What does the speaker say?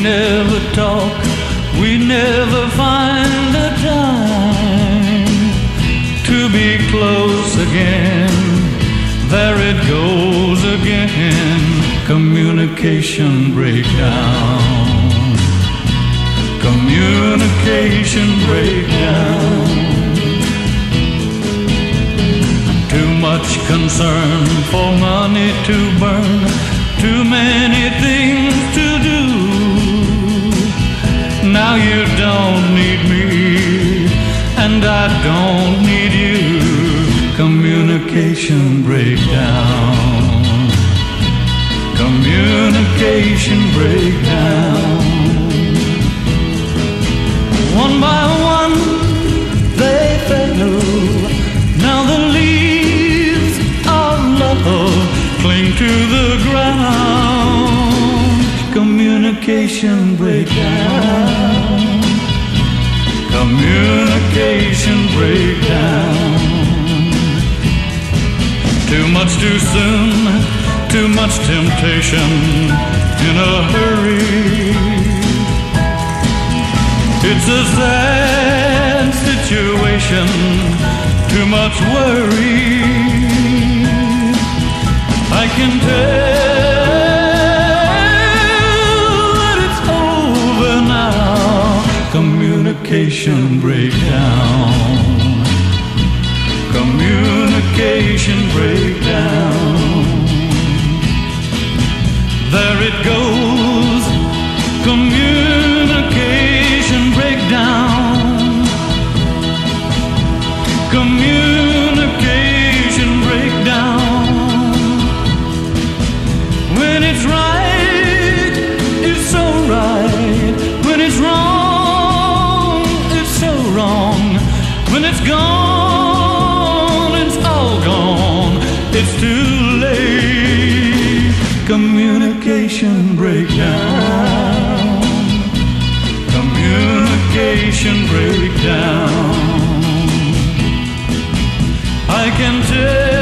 never talk, we never find the time to be close again. There it goes again, communication breakdown. Communication breakdown. Too much concern for money to burn, too many things to do. Now you don't need me, and I don't need you. Communication breakdown. Communication breakdown. One by one they fell. Now the leaves of love cling to the ground. Communication breakdown. Communication breakdown. Too much too soon, too much temptation in a hurry. It's a sad situation, too much worry. I can tell that it's over now. Communication breakdown. Communication breakdown. There it goes, communication breakdown. Communication breakdown. When it's right, it's so right. When it's wrong, it's so wrong. When it's gone, it's all gone. It's too late. Communication breakdown. Communication breakdown. I can tell